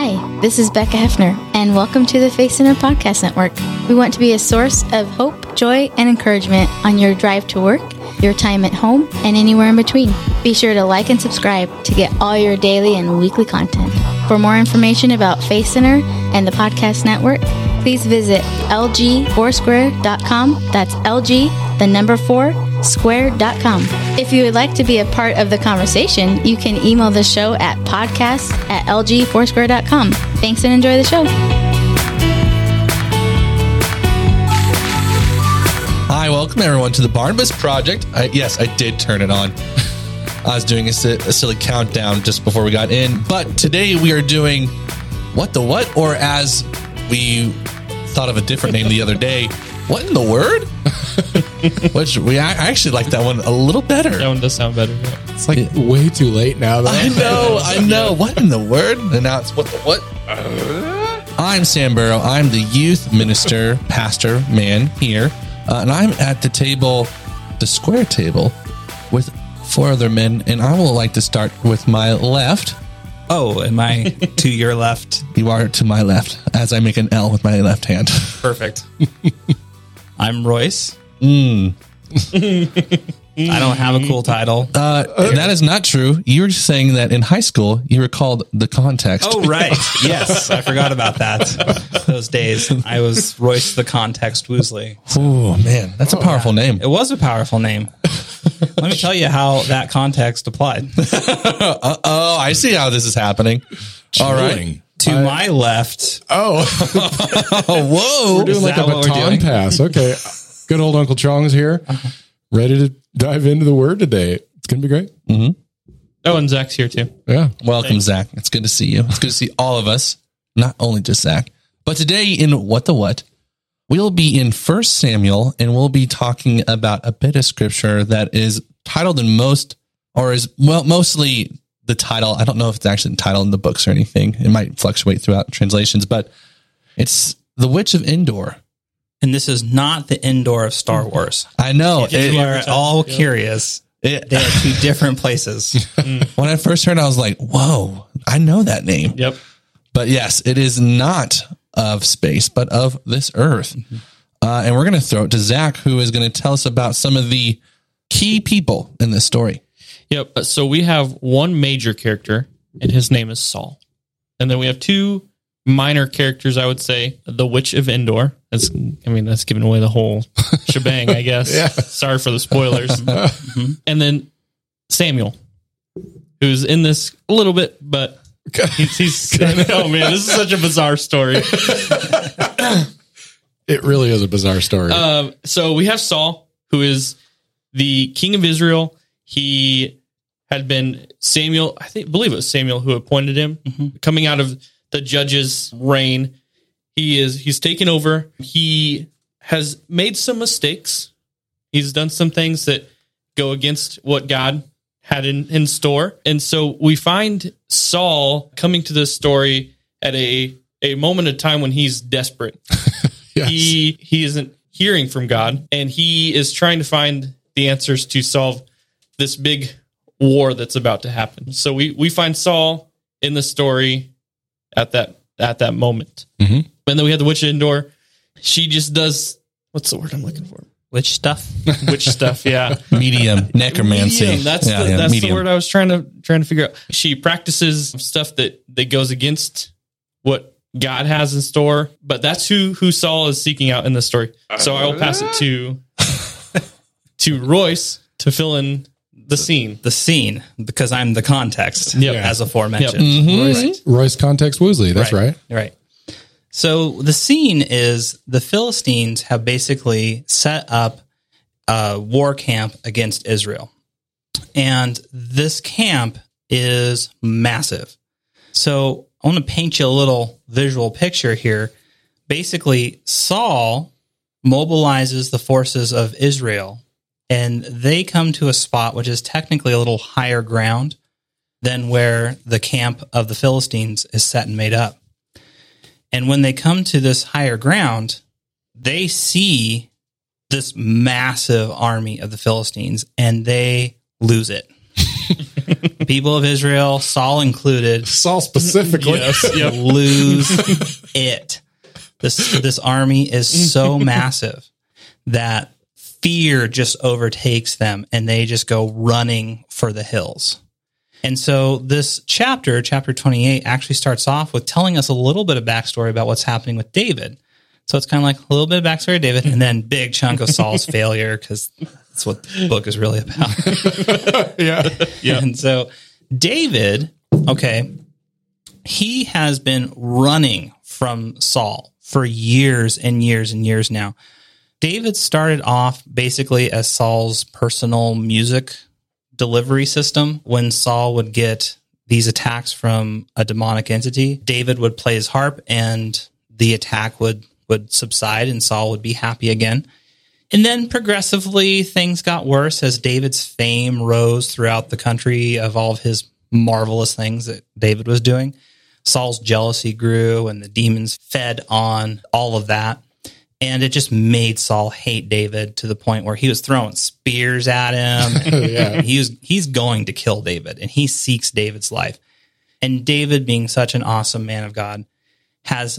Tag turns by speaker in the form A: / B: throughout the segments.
A: Hi, this is Becca Hefner, and welcome to the Faith Center Podcast Network. We want to be a source of hope, joy, and encouragement on your drive to work, your time at home, and anywhere in between. Be sure to like and subscribe to get all your daily and weekly content. For more information about Faith Center and the Podcast Network, please visit lg4square.com. That's LG, the number 4, square.com. If you would like to be a part of the conversation, you can email the show at podcast@lg4square.com. Thanks and enjoy the show.
B: Hi, welcome everyone to the Barnabas Project. Yes, I did turn it on. I was doing a silly countdown just before we got in. But today we are doing What the What? Or as we thought of a different name the other day, What in the Word? Which I actually like that one a little better.
C: That one does sound better. Yeah.
D: It's like way too late now, though.
B: I know. What in the Word? And now it's What the What? I'm Sam Burrow. I'm the youth minister, pastor, man here. And I'm at the table, the square table, with 4 other men. And I will like to start with my left.
E: Oh, am I to your left?
B: You are to my left, as I make an L with my left hand.
E: Perfect. I'm Royce.
B: Mm.
E: I don't have a cool title.
B: That is not true. You were saying that in high school, you were called The Context.
E: Oh, right. Yes, I forgot about that. Those days. I was Royce the Context Woosley.
B: Oh, man. That's a powerful name.
E: It was a powerful name. Let me tell you how that context applied.
B: Oh, I see how this is happening. All right.
E: To my left.
D: Oh,
B: whoa.
D: we're doing like a baton pass. Okay. Good old Uncle Chong's here. Ready to dive into the word today. It's going to be great.
B: Mm-hmm.
C: Oh, and Zach's here too.
D: Yeah.
B: Welcome, Zach. It's good to see you. It's good to see all of us, not only just Zach. But today in What the What, we'll be in 1 Samuel, and we'll be talking about a bit of scripture that is titled in mostly the title. I don't know if it's actually titled in the books or anything. It might fluctuate throughout translations, but it's The Witch of Endor.
E: And this is not the Endor of Star Wars.
B: I know.
E: If you are at all curious, they are 2 different places.
B: When I first heard it, I was like, whoa, I know that name.
C: Yep.
B: But yes, it is not of space, but of this earth. Mm-hmm. And we're going to throw it to Zach, who is going to tell us about some of the key people in this story.
C: Yep. So we have one major character, and his name is Saul. And then we have 2 minor characters, I would say. The Witch of Endor. That's giving away the whole shebang, I guess.
D: Yeah.
C: Sorry for the spoilers. Mm-hmm. And then Samuel, who's in this a little bit, but he's oh man, this is such a bizarre story.
D: It really is a bizarre story.
C: So we have Saul, who is the king of Israel. He had been Samuel, believe it was Samuel who appointed him, coming out of the judge's reign. He's taken over. He has made some mistakes. He's done some things that go against what God had in store. And so we find Saul coming to this story at a moment of time when he's desperate.
D: Yes.
C: He isn't hearing from God, and he is trying to find the answers to solve this big war that's about to happen. So we find Saul in the story at that moment. Mm-hmm. And then we have the Witch of Endor. She just does, what's the word I'm looking for?
E: Witch stuff.
C: Witch stuff, yeah.
B: Medium, necromancy.
C: Medium. That's the word I was trying to figure out. She practices stuff that goes against what God has in store, but that's who Saul is seeking out in this story. So I will pass it to Royce to fill in the scene.
E: The scene, because I'm the context, as aforementioned.
C: Yep. Mm-hmm.
D: Royce Context Woosley. That's right.
E: Right. So the scene is the Philistines have basically set up a war camp against Israel. And this camp is massive. So I want to paint you a little visual picture here. Basically, Saul mobilizes the forces of Israel, and they come to a spot which is technically a little higher ground than where the camp of the Philistines is set and made up. And when they come to this higher ground, they see this massive army of the Philistines, and they lose it. people of Israel, Saul included,
D: Saul specifically.
E: lose it. This army is so massive that fear just overtakes them and they just go running for the hills. And so this chapter 28, actually starts off with telling us a little bit of backstory about what's happening with David. So it's kind of like a little bit of backstory of David and then big chunk of Saul's failure, because that's what the book is really about.
D: Yeah.
E: And so David, he has been running from Saul for years and years and years now. David started off basically as Saul's personal music delivery system. When Saul would get these attacks from a demonic entity, David would play his harp and the attack would subside and Saul would be happy again. And then progressively things got worse as David's fame rose throughout the country of all of his marvelous things that David was doing. Saul's jealousy grew and the demons fed on all of that. And it just made Saul hate David to the point where he was throwing spears at him. He's going to kill David, and he seeks David's life. And David, being such an awesome man of God, has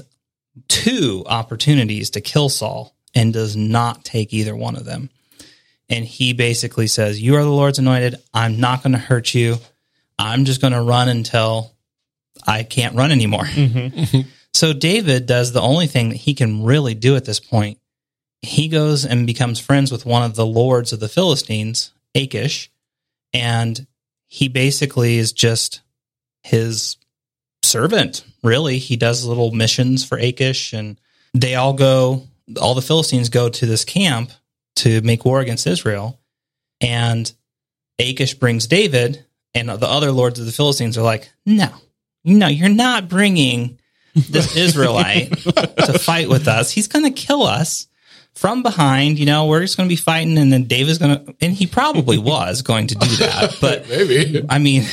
E: 2 opportunities to kill Saul and does not take either one of them. And he basically says, "You are the Lord's anointed. I'm not going to hurt you. I'm just going to run until I can't run anymore." Mm-hmm. So David does the only thing that he can really do at this point. He goes and becomes friends with one of the lords of the Philistines, Achish, and he basically is just his servant, really. He does little missions for Achish, and they all the Philistines go to this camp to make war against Israel, and Achish brings David, and the other lords of the Philistines are like, no, you're not bringing this Israelite to fight with us. He's going to kill us from behind. We're just going to be fighting, and then David's going to, and he probably was going to do that, but
D: maybe.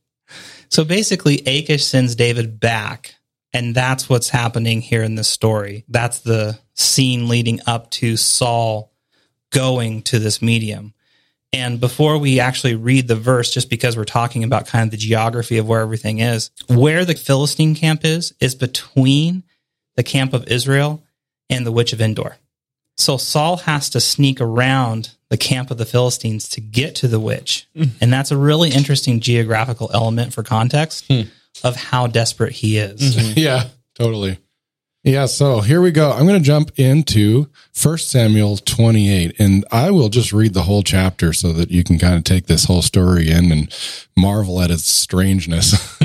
E: So basically Achish sends David back, and that's what's happening here in this story. That's the scene leading up to Saul going to this medium. And before we actually read the verse, just because we're talking about kind of the geography of where everything is, where the Philistine camp is between the camp of Israel and the Witch of Endor. So Saul has to sneak around the camp of the Philistines to get to the witch. And that's a really interesting geographical element for context of how desperate he is.
D: Mm-hmm. Yeah, totally. Yeah, so here we go. I'm going to jump into 1 Samuel 28, and I will just read the whole chapter so that you can kind of take this whole story in and marvel at its strangeness.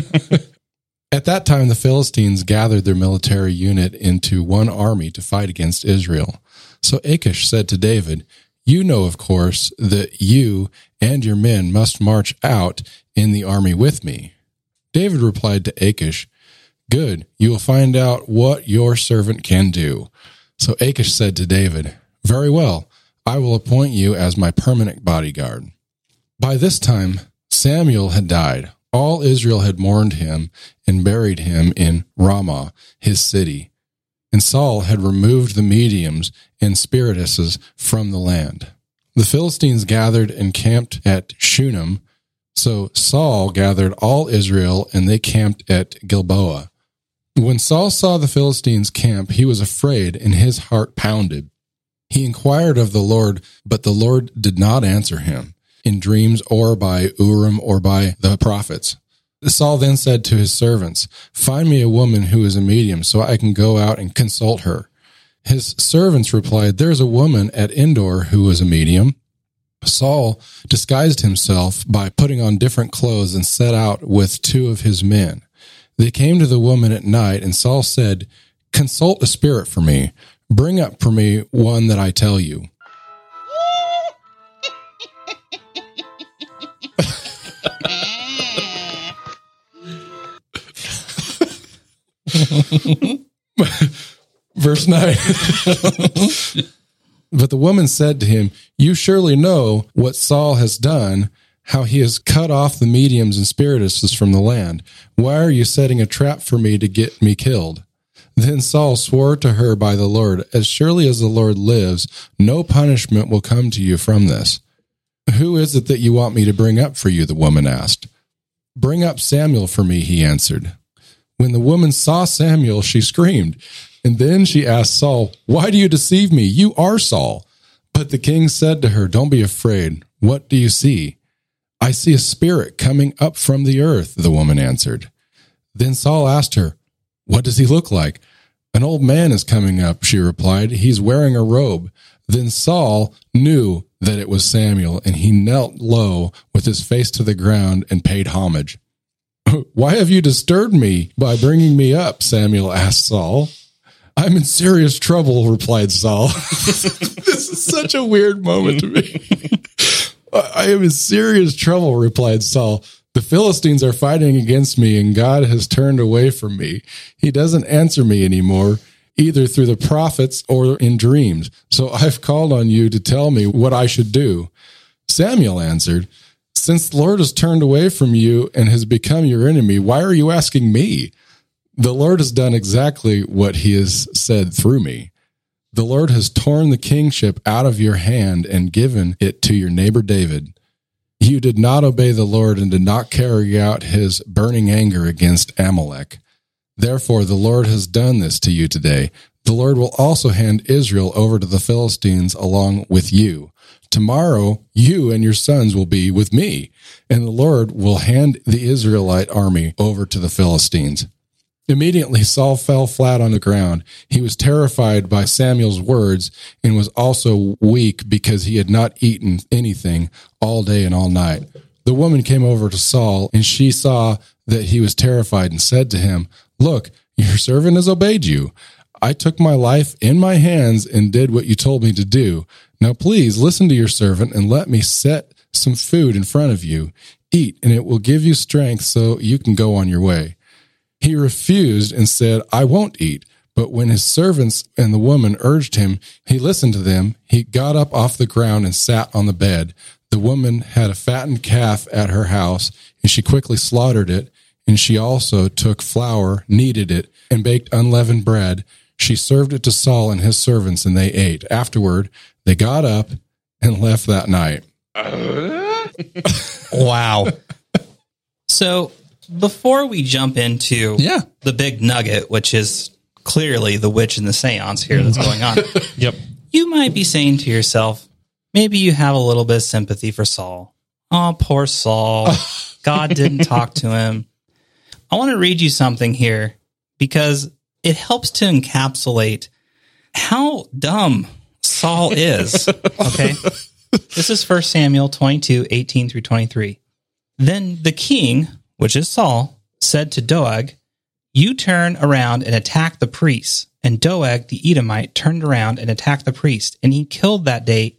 D: At that time, the Philistines gathered their military unit into one army to fight against Israel. So Achish said to David, "You know, of course, that you and your men must march out in the army with me." David replied to Achish, "Good, you will find out what your servant can do." So Achish said to David, "Very well, I will appoint you as my permanent bodyguard." By this time, Samuel had died. All Israel had mourned him and buried him in Ramah, his city. And Saul had removed the mediums and spirituses from the land. The Philistines gathered and camped at Shunem. So Saul gathered all Israel, and they camped at Gilboa. When Saul saw the Philistines camp, he was afraid, and his heart pounded. He inquired of the Lord, but the Lord did not answer him in dreams or by Urim or by the prophets. Saul then said to his servants, "Find me a woman who is a medium so I can go out and consult her." His servants replied, "There is a woman at Endor who is a medium." Saul disguised himself by putting on different clothes and set out with 2 of his men. They came to the woman at night, and Saul said, "Consult a spirit for me. Bring up for me one that I tell you." Verse 9. But the woman said to him, "You surely know what Saul has done, how he has cut off the mediums and spirituses from the land. Why are you setting a trap for me to get me killed?" Then Saul swore to her by the Lord, "As surely as the Lord lives, no punishment will come to you from this." "Who is it that you want me to bring up for you?" the woman asked. Bring up Samuel for me, he answered. When the woman saw Samuel, she screamed. And then she asked Saul, why do you deceive me? You are Saul. But the king said to her, don't be afraid. What do you see? I see a spirit coming up from the earth, the woman answered. Then Saul asked her, what does he look like? An old man is coming up, she replied. He's wearing a robe. Then Saul knew that it was Samuel, and he knelt low with his face to the ground and paid homage. Why have you disturbed me by bringing me up? Samuel asked Saul. I'm in serious trouble, replied Saul. This is such a weird moment to me. I am in serious trouble, replied Saul. The Philistines are fighting against me, and God has turned away from me. He doesn't answer me anymore, either through the prophets or in dreams. So I've called on you to tell me what I should do. Samuel answered, since the Lord has turned away from you and has become your enemy, why are you asking me? The Lord has done exactly what he has said through me. The Lord has torn the kingship out of your hand and given it to your neighbor David. You did not obey the Lord and did not carry out his burning anger against Amalek. Therefore, the Lord has done this to you today. The Lord will also hand Israel over to the Philistines along with you. Tomorrow, you and your sons will be with me, and the Lord will hand the Israelite army over to the Philistines. Immediately, Saul fell flat on the ground. He was terrified by Samuel's words and was also weak because he had not eaten anything all day and all night. The woman came over to Saul, and she saw that he was terrified and said to him, look, your servant has obeyed you. I took my life in my hands and did what you told me to do. Now, please listen to your servant and let me set some food in front of you. Eat, and it will give you strength so you can go on your way. He refused and said, I won't eat. But when his servants and the woman urged him, he listened to them. He got up off the ground and sat on the bed. The woman had a fattened calf at her house, and she quickly slaughtered it. And she also took flour, kneaded it, and baked unleavened bread. She served it to Saul and his servants, and they ate. Afterward, they got up and left that night.
E: Wow. So before we jump into the big nugget, which is clearly the witch and the seance here that's going on,
C: Yep.
E: you might be saying to yourself, maybe you have a little bit of sympathy for Saul. Oh, poor Saul. God didn't talk to him. I want to read you something here because it helps to encapsulate how dumb Saul is. Okay. This is 1 Samuel 22, 18 through 23. Then the king, which is Saul, said to Doeg, you turn around and attack the priests. And Doeg, the Edomite, turned around and attacked the priest. And he killed that day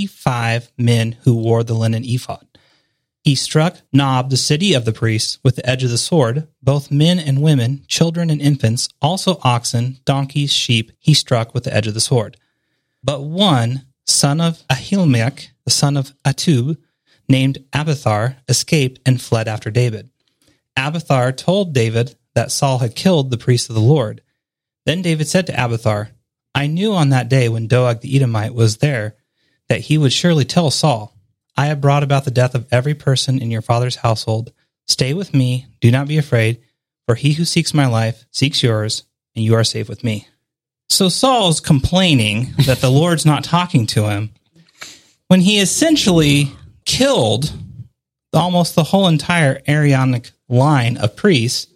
E: 85 men who wore the linen ephod. He struck Nob, the city of the priests, with the edge of the sword, both men and women, children and infants, also oxen, donkeys, sheep, he struck with the edge of the sword. But one, son of Ahimelech, the son of Atub, named Abiathar, escaped and fled after David. Abiathar told David that Saul had killed the priest of the Lord. Then David said to Abiathar, I knew on that day when Doeg the Edomite was there that he would surely tell Saul, I have brought about the death of every person in your father's household. Stay with me, do not be afraid, for he who seeks my life seeks yours, and you are safe with me. So Saul's complaining that the Lord's not talking to him when he essentially killed almost the whole entire Aaronic line of priests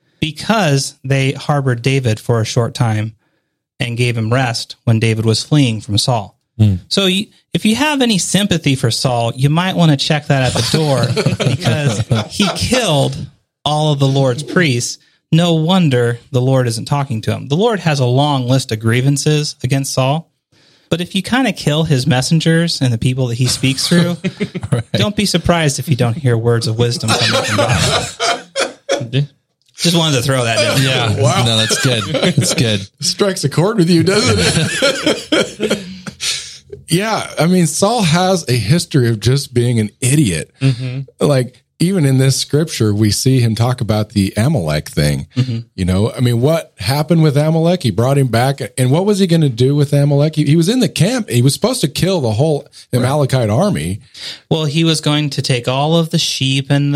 E: because they harbored David for a short time and gave him rest when David was fleeing from Saul. So if you have any sympathy for Saul, you might want to check that at the door because he killed all of the Lord's priests. No wonder the Lord isn't talking to him. The Lord has a long list of grievances against Saul, but if you kind of kill his messengers and the people that he speaks through, don't be surprised if you don't hear words of wisdom coming from God. Just wanted to throw that in.
B: Yeah.
D: Wow.
B: No, that's good. That's good.
D: Strikes a chord with you, doesn't it? Yeah. I mean, Saul has a history of just being an idiot. Mm-hmm. Like, even in this scripture, we see him talk about the Amalek thing. Mm-hmm. You know, I mean, what happened with Amalek? He brought him back. And what was he going to do with Amalek? He was in the camp. He was supposed to kill the whole Amalekite army.
E: Well, he was going to take all of the sheep and the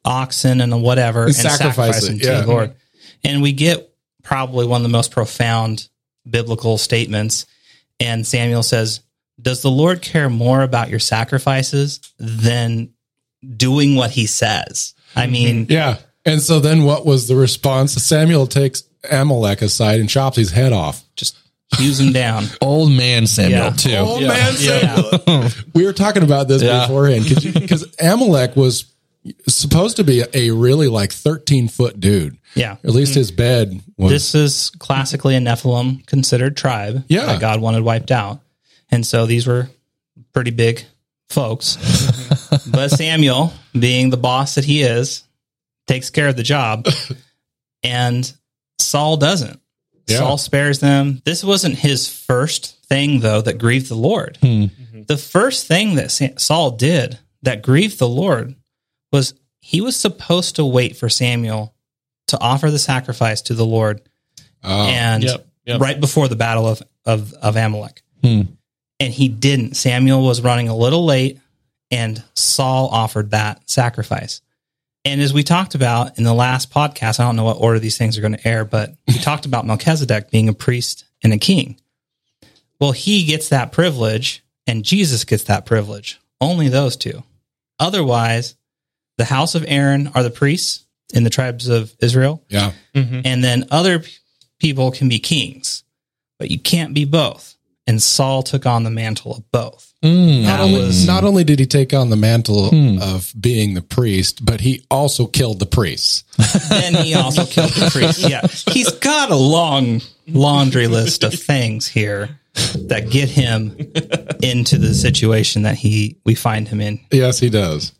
E: oxen and whatever and sacrifice them to the Lord. And we get probably one of the most profound biblical statements. And Samuel says, does the Lord care more about your sacrifices than doing what he says? I mean,
D: yeah. And so then what was the response? Samuel takes Amalek aside and chops his head off.
E: just hews him down.
B: Old man Samuel,
E: Yeah.
B: too.
D: Oh, man, Samuel. We were talking about this beforehand because Amalek was supposed to be a really like 13-foot dude.
E: Yeah.
D: At least his bed was.
E: This is classically a Nephilim considered tribe that God wanted wiped out. And so these were pretty big folks. But Samuel, being the boss that he is, takes care of the job. And Saul doesn't.
D: Yeah.
E: Saul spares them. This wasn't his first thing, though, that grieved the Lord. The first thing that Saul did that grieved the Lord was he was supposed to wait for Samuel to offer the sacrifice to the Lord, and right before the battle of Amalek. And he didn't. Samuel was running a little late, and Saul offered that sacrifice. And as we talked about in the last podcast, I don't know what order these things are going to air, but we talked about Melchizedek being a priest and a king. Well, he gets that privilege, and Jesus gets that privilege. Only those two. Otherwise, the house of Aaron are the priests in the tribes of Israel.
D: Yeah.
E: And then other people can be kings, but you can't be both. And Saul took on the mantle of both.
D: Not only did he take on the mantle of being the priest, but he also killed the priests.
E: Then he also killed the priest. Yeah. He's got a long laundry list of things here that get him into the situation that we find him in.
D: Yes, he does.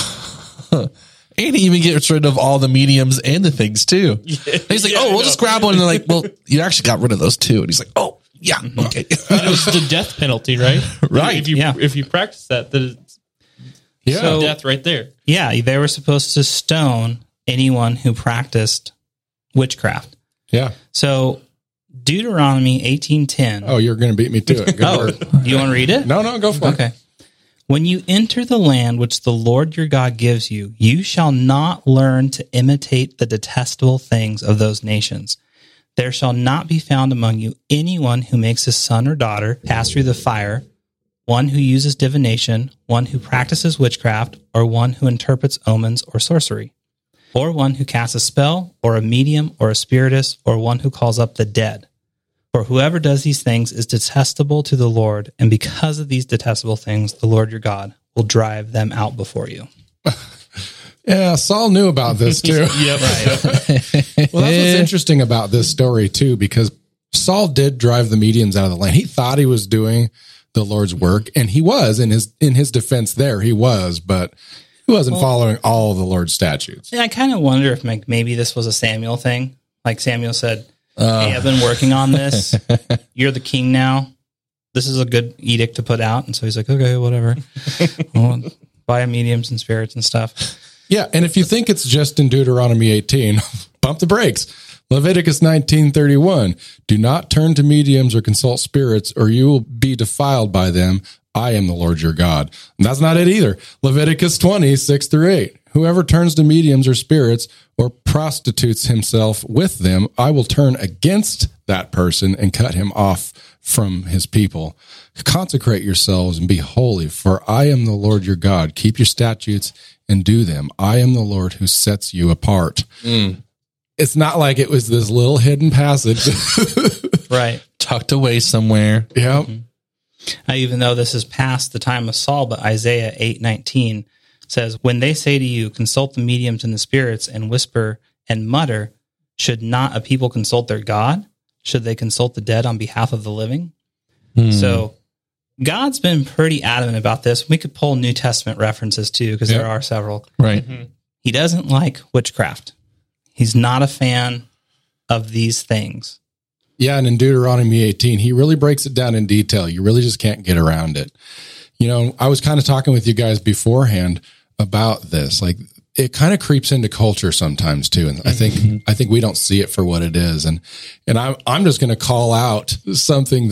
B: And he even gets rid of all the mediums and the things, too. He's like, we'll just grab one. And they're like, well, you actually got rid of those, too. And he's like, oh, yeah, okay.
C: And it was the death penalty, right?
B: Right.
C: If you practice that, it's death right there.
E: Yeah, they were supposed to stone anyone who practiced witchcraft.
D: Yeah.
E: So Deuteronomy 18:10.
D: Oh, you're going to beat me to it. Good work.
E: You want to read it?
D: No, go for it.
E: Okay. When you enter the land which the Lord your God gives you, you shall not learn to imitate the detestable things of those nations. There shall not be found among you anyone who makes his son or daughter pass through the fire, one who uses divination, one who practices witchcraft, or one who interprets omens or sorcery, or one who casts a spell, or a medium, or a spiritist, or one who calls up the dead. For whoever does these things is detestable to the Lord, and because of these detestable things, the Lord your God will drive them out before you.
D: Yeah, Saul knew about this too.
E: Right.
D: Well, that's what's interesting about this story too, because Saul did drive the mediums out of the land. He thought he was doing the Lord's work, and he was in his defense there. He was, but he wasn't following all of the Lord's statutes.
E: And I kind of wonder if maybe this was a Samuel thing. Like Samuel said, hey, I've been working on this. You're the king now. This is a good edict to put out. And so he's like, okay, whatever. I'll buy mediums and spirits and stuff.
D: Yeah, and if you think it's just in Deuteronomy 18, pump the brakes. Leviticus 19:31, do not turn to mediums or consult spirits, or you will be defiled by them. I am the Lord your God. And that's not it either. Leviticus 20:6-8, whoever turns to mediums or spirits or prostitutes himself with them, I will turn against that person and cut him off from his people. Consecrate yourselves and be holy, for I am the Lord your God. Keep your statutes and do them. I am the Lord who sets you apart. It's not like it was this little hidden passage.
E: Right.
B: Tucked away somewhere.
D: Yeah.
E: Even though this is past the time of Saul, but Isaiah 8:19 says, when they say to you, consult the mediums and the spirits and whisper and mutter, should not a people consult their God? Should they consult the dead on behalf of the living? So God's been pretty adamant about this. We could pull New Testament references too, because there are several.
B: Right.
E: He doesn't like witchcraft. He's not a fan of these things.
D: Yeah, and in Deuteronomy 18, he really breaks it down in detail. You really just can't get around it. You know, I was kind of talking with you guys beforehand about this. Like, it kind of creeps into culture sometimes too, and I think we don't see it for what it is. And I'm just going to call out something that's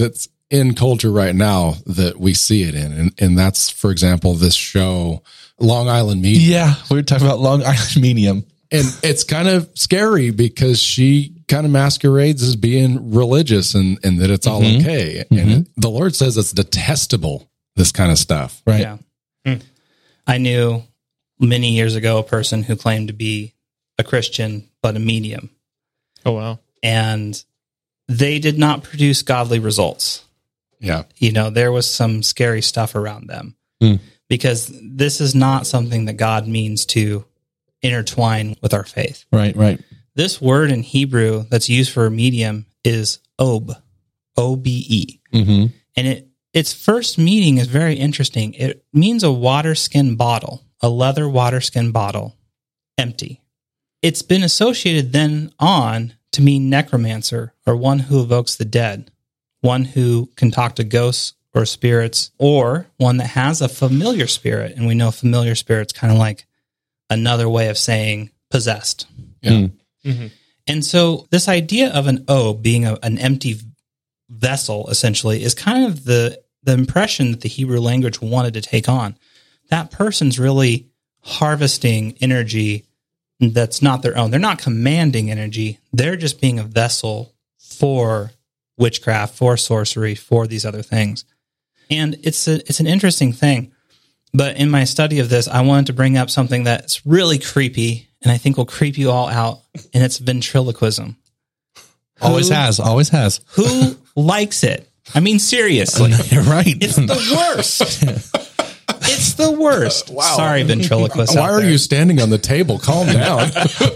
D: in culture right now that we see it in. And that's, for example, this show, Long Island Medium.
B: Yeah, we were talking about Long Island Medium.
D: And it's kind of scary because she kind of masquerades as being religious and that it's all okay. And the Lord says it's detestable, this kind of stuff.
B: Right.
E: Yeah. I knew many years ago a person who claimed to be a Christian, but a medium.
C: Oh, wow.
E: And they did not produce godly results.
D: Yeah.
E: You know, there was some scary stuff around them because this is not something that God means to intertwine with our faith.
B: Right, right.
E: This word in Hebrew that's used for a medium is ob, O-B-E.
B: Mm-hmm.
E: And its first meaning is very interesting. It means a water skin bottle, a leather water skin bottle, empty. It's been associated then on to mean necromancer or one who evokes the dead, one who can talk to ghosts or spirits, or one that has a familiar spirit. And we know familiar spirit's kind of like another way of saying possessed.
D: Yeah.
C: Mm-hmm.
E: And so this idea of an O being an empty vessel, essentially, is kind of the impression that the Hebrew language wanted to take on. That person's really harvesting energy that's not their own. They're not commanding energy. They're just being a vessel for witchcraft, for sorcery, for these other things. And it's an interesting thing. But in my study of this, I wanted to bring up something that's really creepy and I think will creep you all out, and it's ventriloquism.
B: Always has.
E: Who likes it? I mean, seriously.
B: You're right.
E: It's the worst. It's the worst.
D: Wow.
E: Sorry, ventriloquists.
D: Why are you standing on the table? Calm down.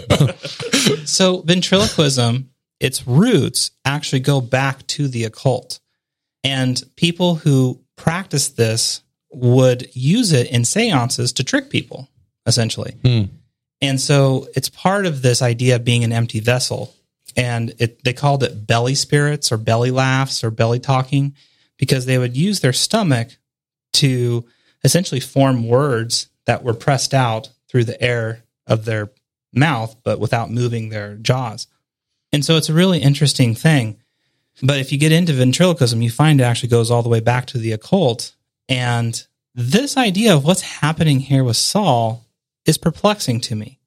E: So ventriloquism, its roots actually go back to the occult. And people who practice this would use it in seances to trick people, essentially. And so it's part of this idea of being an empty vessel. And they called it belly spirits or belly laughs or belly talking because they would use their stomach to essentially form words that were pressed out through the air of their mouth, but without moving their jaws. And so it's a really interesting thing. But if you get into ventriloquism, you find it actually goes all the way back to the occult. And this idea of what's happening here with Saul is perplexing to me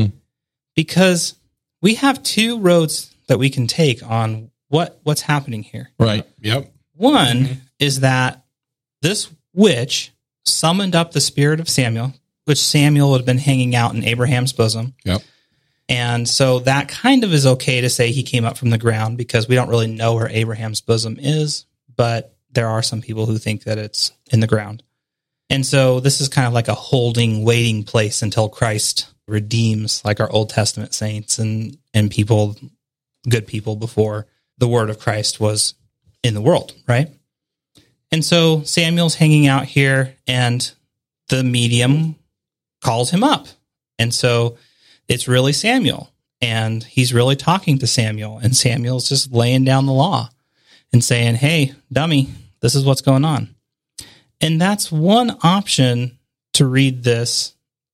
E: because we have two roads that we can take on what's happening here.
B: Right.
D: Yep.
E: One is that this witch summoned up the spirit of Samuel, which Samuel had been hanging out in Abraham's bosom.
D: Yep.
E: And so that kind of is okay to say he came up from the ground because we don't really know where Abraham's bosom is, but there are some people who think that it's in the ground. And so this is kind of like a holding, waiting place until Christ redeems, like our Old Testament saints and people, good people before the word of Christ was in the world, right? And so Samuel's hanging out here and the medium calls him up. And so it's really Samuel and he's really talking to Samuel and Samuel's just laying down the law and saying, hey, dummy, this is what's going on. And that's one option to read this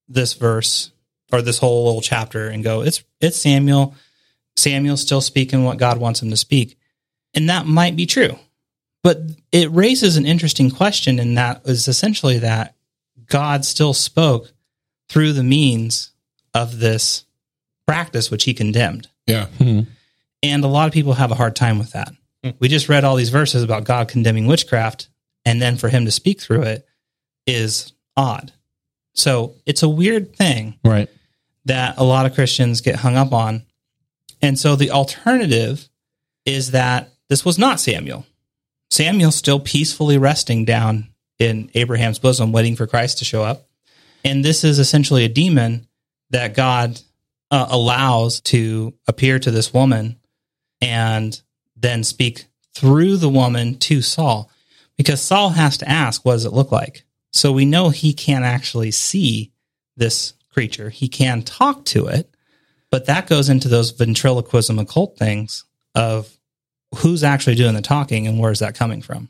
E: verse or this whole little chapter and go, it's Samuel. Samuel's still speaking what God wants him to speak. And that might be true. But it raises an interesting question, and that is essentially that God still spoke through the means of this practice, which he condemned.
D: Yeah.
E: And a lot of people have a hard time with that. We just read all these verses about God condemning witchcraft, and then for him to speak through it is odd. So it's a weird thing,
B: Right.
E: that a lot of Christians get hung up on. And so the alternative is that this was not Samuel. Samuel's still peacefully resting down in Abraham's bosom, waiting for Christ to show up. And this is essentially a demon that God allows to appear to this woman and then speak through the woman to Saul. Because Saul has to ask, what does it look like? So we know he can't actually see this creature. He can talk to it, but that goes into those ventriloquism occult things of who's actually doing the talking and where's that coming from.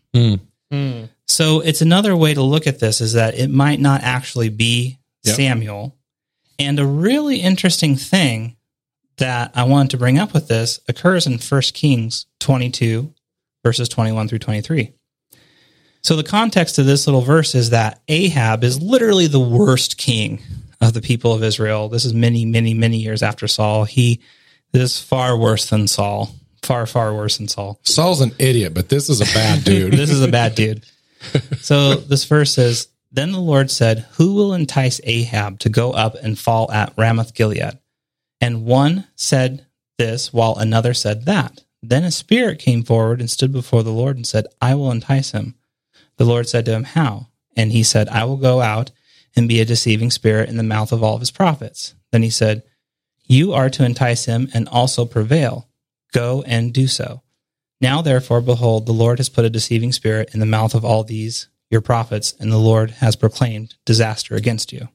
E: So it's another way to look at this is that it might not actually be Samuel. And a really interesting thing that I wanted to bring up with this occurs in 1 Kings 22, verses 21 through 23. So the context of this little verse is that Ahab is literally the worst king of the people of Israel. This is many, many, many years after Saul. He is far worse than Saul. Far, far worse than Saul.
D: Saul's an idiot, but this is a bad dude.
E: This is a bad dude. So this verse says, Then the Lord said, Who will entice Ahab to go up and fall at Ramoth Gilead? And one said this, while another said that. Then a spirit came forward and stood before the Lord and said, I will entice him. The Lord said to him, How? And he said, I will go out and be a deceiving spirit in the mouth of all of his prophets. Then he said, You are to entice him and also prevail. Go and do so. Now, therefore, behold, the Lord has put a deceiving spirit in the mouth of all these your prophets, and the Lord has proclaimed disaster against you.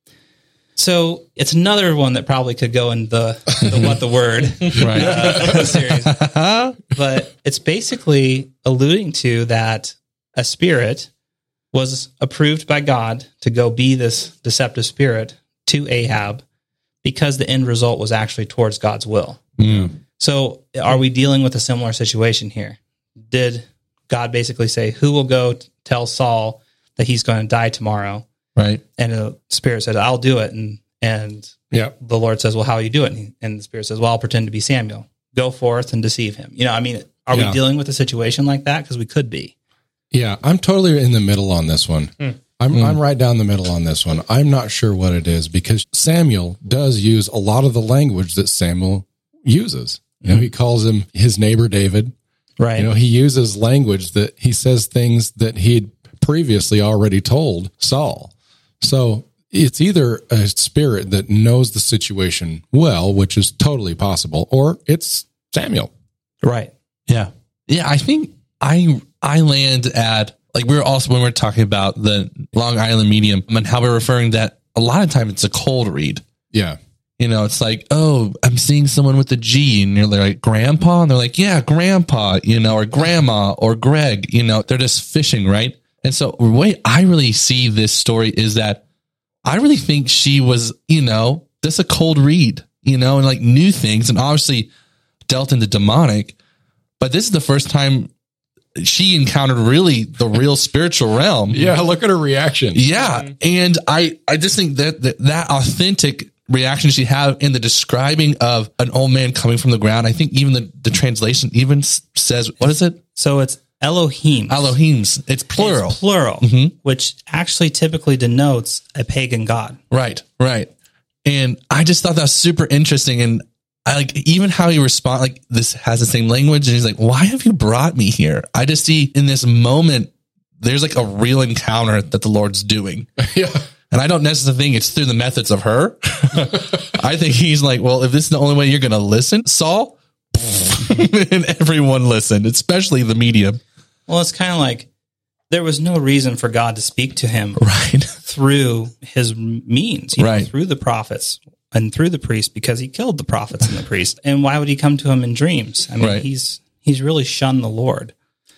E: So it's another one that probably could go in the what the word series. But it's basically alluding to that a spirit was approved by God to go be this deceptive spirit to Ahab because the end result was actually towards God's will. So are we dealing with a similar situation here? Did God basically say, who will go tell Saul that he's going to die tomorrow?
B: Right.
E: And the spirit said, I'll do it. And the Lord says, well, how will you do it? And the spirit says, well, I'll pretend to be Samuel. Go forth and deceive him. You know, I mean, are we dealing with a situation like that? Because we could be.
D: Yeah, I'm totally in the middle on this one. I'm right down the middle on this one. I'm not sure what it is because Samuel does use a lot of the language that Samuel uses. You know, he calls him his neighbor David.
E: Right.
D: You know, he uses language that he says things that he'd previously already told Saul. So it's either a spirit that knows the situation well, which is totally possible, or it's Samuel.
E: Right.
B: Yeah. Yeah. I think I land at, like, we were also, when we're talking about the Long Island medium and how we're referring that a lot of time it's a cold read.
D: Yeah.
B: You know, it's like, oh, I'm seeing someone with a G and you're like, grandpa? And they're like, yeah, grandpa, you know, or grandma or Greg, you know, they're just fishing. Right. And so the way I really see this story is that I really think she was, you know, just a cold read, you know, and like knew things and obviously dealt in the demonic. But this is the first time she encountered really the real spiritual realm.
D: Yeah. Look at her reaction.
B: Yeah. And I just think that authentic reaction she had in the describing of an old man coming from the ground. I think even the translation even says, what is it?
E: So it's Elohim.
B: Elohims. It's plural.
E: It's plural, which actually typically denotes a pagan god.
B: Right. Right. And I just thought that was super interesting. And I like even how he responds, like this has the same language. And he's like, why have you brought me here? I just see in this moment, there's like a real encounter that the Lord's doing.
D: Yeah.
B: And I don't necessarily think it's through the methods of her. I think he's like, well, if this is the only way you're going to listen, Saul, and everyone listened, especially the medium.
E: Well, it's kind of like there was no reason for God to speak to him through his means, you know, through the prophets and through the priest, because he killed the prophets and the priest. And why would he come to him in dreams? I mean, he's really shunned the Lord.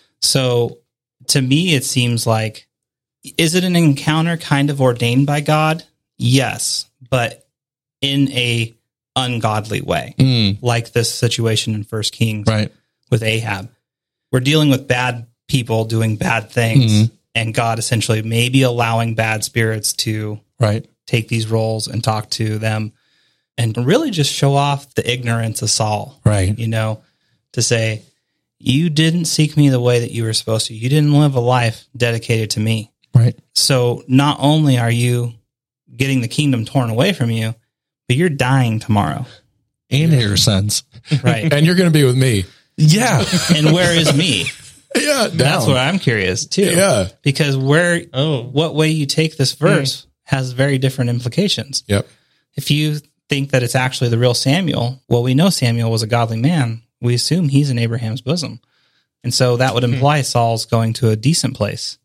E: So to me, it seems like, is it an encounter kind of ordained by God? Yes, but in a ungodly way, like this situation in 1 Kings with Ahab. We're dealing with bad people doing bad things, and God essentially maybe allowing bad spirits to take these roles and talk to them and really just show off the ignorance of Saul, you know, to say, you didn't seek me the way that you were supposed to. You didn't live a life dedicated to me.
B: Right.
E: So not only are you getting the kingdom torn away from you, but you're dying tomorrow.
B: And your sons.
E: Right.
D: And you're going to be with me.
B: Yeah.
E: And where is me?
D: Yeah.
E: That's what I'm curious too.
D: Yeah.
E: Because what way you take this verse has very different implications.
D: Yep.
E: If you think that it's actually the real Samuel, well, we know Samuel was a godly man. We assume he's in Abraham's bosom. And so that would imply Saul's going to a decent place.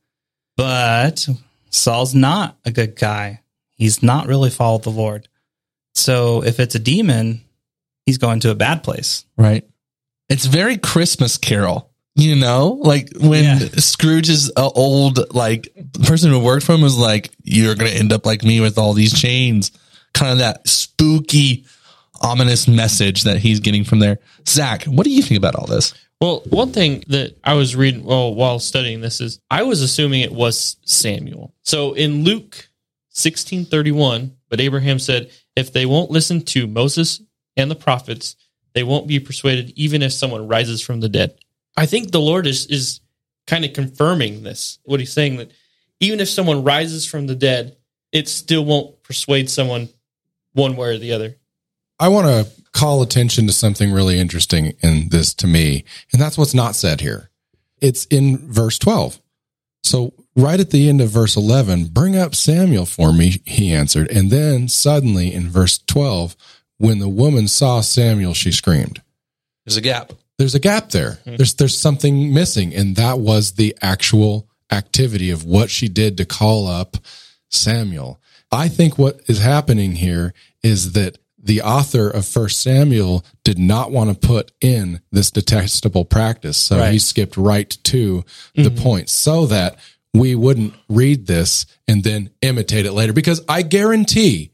E: But Saul's not a good guy. He's not really followed the Lord. So if it's a demon, he's going to a bad place.
B: Right. It's very Christmas Carol, you know, like when Scrooge's old, like the person who worked for him was like, you're going to end up like me with all these chains, kind of that spooky, ominous message that he's getting from there. Zach, what do you think about all this?
C: Well, one thing that I was reading while studying this is I was assuming it was Samuel. So in Luke 16:31, but Abraham said, if they won't listen to Moses and the prophets, they won't be persuaded even if someone rises from the dead. I think the Lord is kind of confirming this, what he's saying, that even if someone rises from the dead, it still won't persuade someone one way or the other.
D: I want to call attention to something really interesting in this to me, and that's what's not said here. It's in verse 12. So right at the end of verse 11, bring up Samuel for me, he answered. And then suddenly in verse 12, when the woman saw Samuel, she screamed.
B: There's a gap.
D: There's a gap there. There's something missing, and that was the actual activity of what she did to call up Samuel. I think what is happening here is that the author of 1 Samuel did not want to put in this detestable practice. So he skipped right to the point so that we wouldn't read this and then imitate it later. Because I guarantee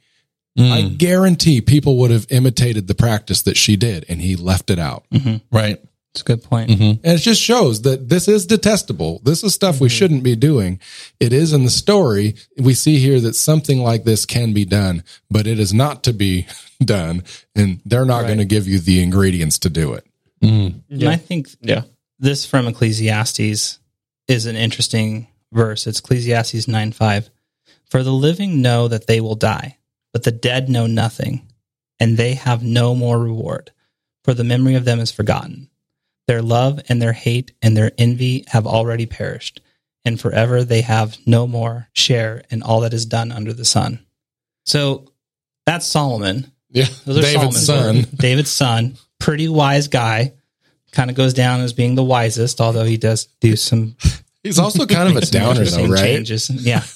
D: people would have imitated the practice that she did, and he left it out.
B: Right.
E: It's a good point.
D: And it just shows that this is detestable. This is stuff we shouldn't be doing. It is in the story. We see here that something like this can be done, but it is not to be done, and they're not going to give you the ingredients to do it.
E: And I think this from Ecclesiastes is an interesting verse. It's Ecclesiastes 9:5. For the living know that they will die, but the dead know nothing, and they have no more reward, for the memory of them is forgotten. Their love and their hate and their envy have already perished, and forever they have no more share in all that is done under the sun. So that's Solomon.
D: Yeah,
E: Those are
D: David's
E: Solomon's
D: son.
E: David's son, pretty wise guy, kind of goes down as being the wisest, although he does do some.
D: He's also kind of a downer, though,
E: interesting
D: right?
E: changes. Yeah.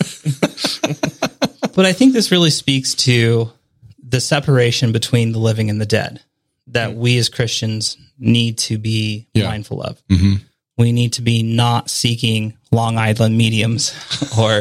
E: But I think this really speaks to the separation between the living and the dead that we as Christians need to be mindful of. We need to be not seeking Long Island mediums or,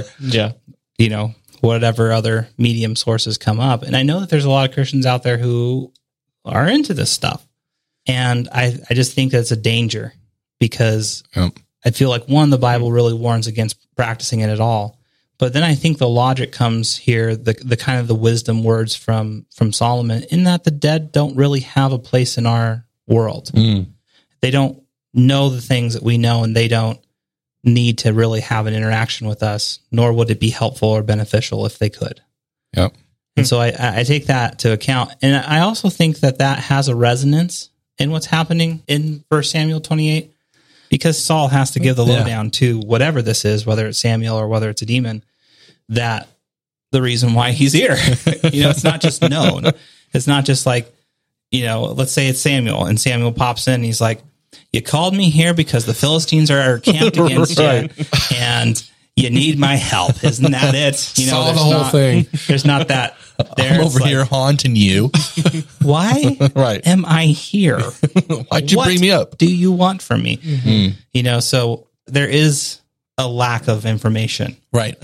E: whatever other medium sources come up. And I know that there's a lot of Christians out there who are into this stuff. And I just think that's a danger because I feel like, one, the Bible really warns against practicing it at all. But then I think the logic comes here, the kind of the wisdom words from Solomon, in that the dead don't really have a place in our world. They don't know the things that we know, and they don't need to really have an interaction with us, nor would it be helpful or beneficial if they could.
D: Yep.
E: And so I take that to account. And I also think that has a resonance in what's happening in 1 Samuel 28, because Saul has to give the lowdown to whatever this is, whether it's Samuel or whether it's a demon, that the reason why he's here. It's not just known. It's not just like, let's say it's Samuel, and Samuel pops in and he's like, you called me here because the Philistines are camped against you, and you need my help. Isn't that it?
D: Saw the whole thing.
E: There's not that there.
B: I'm over here haunting you.
E: Why am I here?
B: Why'd you bring me up?
E: What do you want from me? So there is a lack of information,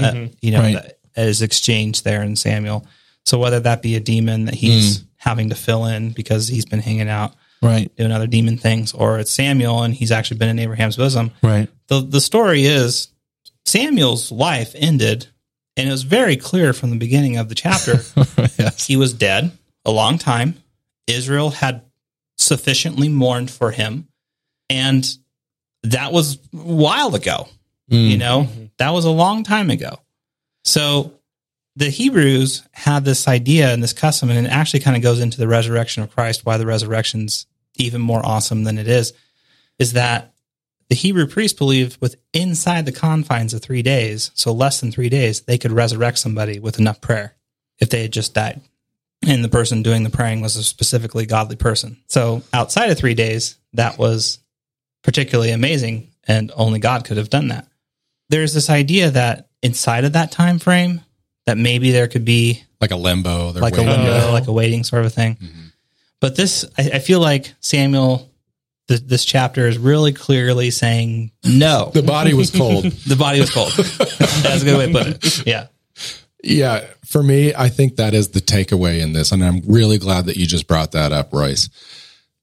E: that is exchanged there in Samuel. So whether that be a demon that he's having to fill in because he's been hanging out, doing other demon things, or it's Samuel and he's actually been in Abraham's bosom. The story is Samuel's life ended, and it was very clear from the beginning of the chapter. He was dead a long time. Israel had sufficiently mourned for him, and that was a while ago. That was a long time ago. So the Hebrews had this idea and this custom, and it actually kind of goes into the resurrection of Christ, why the resurrection's even more awesome than it is that the Hebrew priests believed with inside the confines of 3 days, so less than 3 days, they could resurrect somebody with enough prayer if they had just died. And the person doing the praying was a specifically godly person. So outside of 3 days, that was particularly amazing, and only God could have done that. There's this idea that inside of that time frame, that maybe there could be
D: like a limbo,
E: like a waiting sort of thing. But this, I feel like Samuel, this chapter is really clearly saying no.
D: The body was cold.
E: The body was cold. That's a good way to put it. Yeah.
D: Yeah. For me, I think that is the takeaway in this. And I'm really glad that you just brought that up, Royce.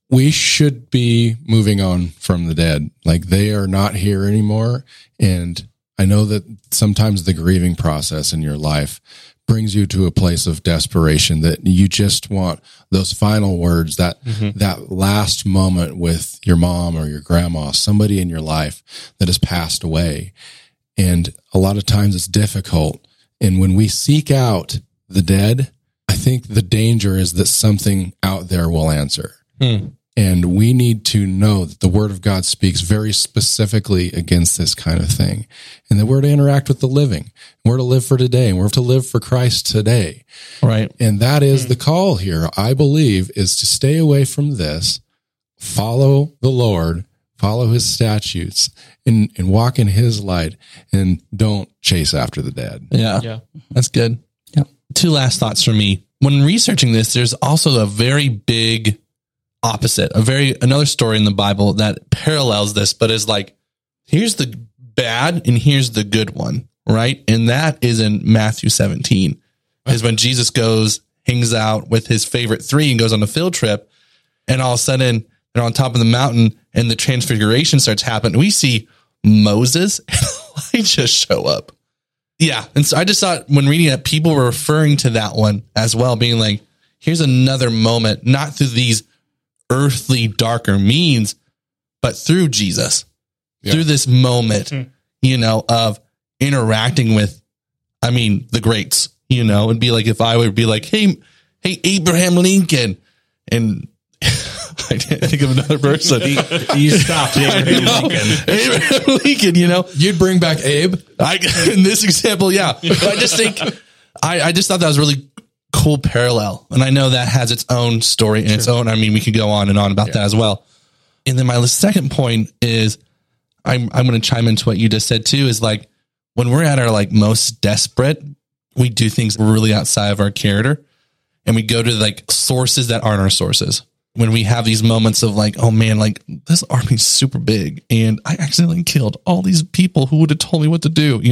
D: we should be moving on from the dead. Like, they are not here anymore. And I know that sometimes the grieving process in your life brings you to a place of desperation that you just want those final words, that last moment with your mom or your grandma, somebody in your life that has passed away. And a lot of times it's difficult. And when we seek out the dead, I think the danger is that something out there will answer. And we need to know that the Word of God speaks very specifically against this kind of thing, and that we're to interact with the living. We're to live for today, and we're to live for Christ today.
B: Right.
D: And that is the call here, I believe, is to stay away from this, follow the Lord, follow his statutes, and walk in his light, and don't chase after the dead.
B: Yeah. That's good.
E: Yeah.
B: 2 last thoughts from me. When researching this, there's also a very big opposite, another story in the Bible that parallels this, but is like, here's the bad and here's the good one, right? And that is in Matthew 17, is when Jesus hangs out with his favorite 3 and goes on a field trip, and all of a sudden they're on top of the mountain and the transfiguration starts happening. We see Moses and Elijah show up. Yeah. And so I just thought, when reading that, people were referring to that one as well, being like, here's another moment, not through these earthly darker means, but through Jesus, through this moment, of interacting with, the greats, it'd be like, if I would be like, hey, Abraham Lincoln. And I can't think of another person.
E: You stopped Abraham Lincoln.
B: Abraham Lincoln,
D: You'd bring back Abe.
B: In this example. Yeah. But I just think, I just thought that was really cool parallel. And I know that has its own story and its own, we could go on and on about that as well. And then my second point is, I'm going to chime into what you just said too, is like, when we're at our like most desperate, we do things really outside of our character, and we go to like sources that aren't our sources. When we have these moments of like, oh man, like this army's super big and I accidentally killed all these people who would have told me what to do,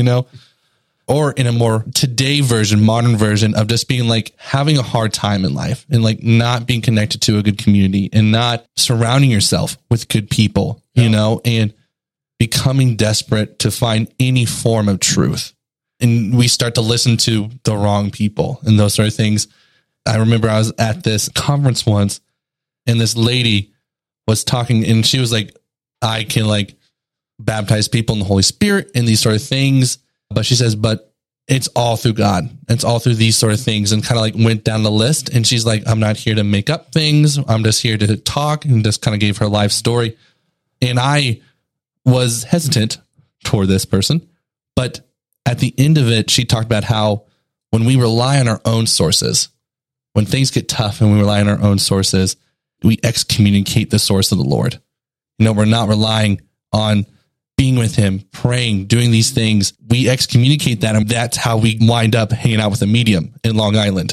B: or in a more today version, modern version of just being like having a hard time in life and like not being connected to a good community and not surrounding yourself with good people, and becoming desperate to find any form of truth. And we start to listen to the wrong people and those sort of things. I remember I was at this conference once, and this lady was talking, and she was like, I can like baptize people in the Holy Spirit and these sort of things. But she says, but it's all through God. It's all through these sort of things, and kind of like went down the list. And she's like, I'm not here to make up things. I'm just here to talk, and just kind of gave her life story. And I was hesitant toward this person. But at the end of it, she talked about how when we rely on our own sources, when things get tough and we rely on our own sources, we excommunicate the source of the Lord. We're not relying on being with him, praying, doing these things. We excommunicate that, and that's how we wind up hanging out with a medium in Long Island,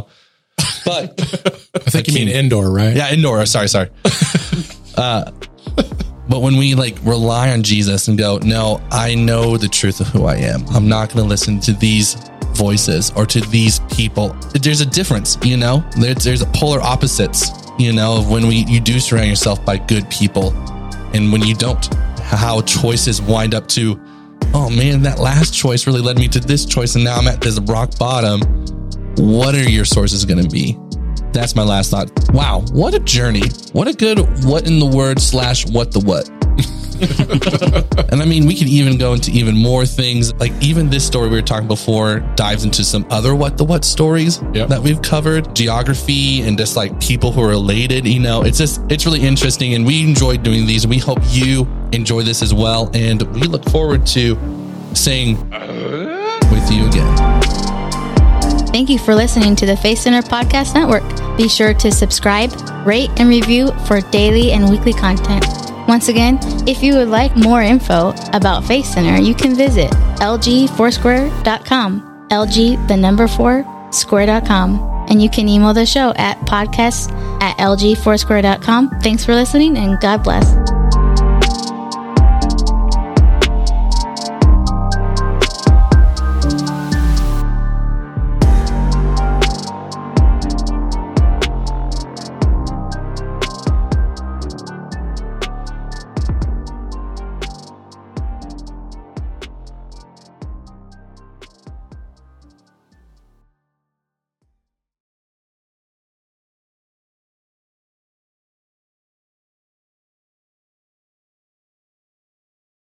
B: But
D: I think you mean indoor, right?
B: Yeah, indoor. Sorry. But when we like rely on Jesus and go, no, I know the truth of who I am. I'm not going to listen to these voices or to these people. There's a difference, there's a polar opposites, of when you do surround yourself by good people and when you don't, how choices wind up to, oh man, that last choice really led me to this choice, and now I'm at this rock bottom. What are your sources going to be? That's my last thought. Wow, what a journey. What a good what in the word / what the what. And we could even go into even more things. Like even this story we were talking before dives into some other what the what stories that we've covered, geography and just like people who are related. It's really interesting, and we enjoy doing these. We hope you enjoy this as well. And we look forward to saying with you again.
A: Thank you for listening to the Faith Center Podcast Network. Be sure to subscribe, rate, and review for daily and weekly content. Once again, if you would like more info about Faith Center, you can visit lg4square.com, lg4square.com, and you can email the show at podcasts@lg4square.com. Thanks for listening, and God bless.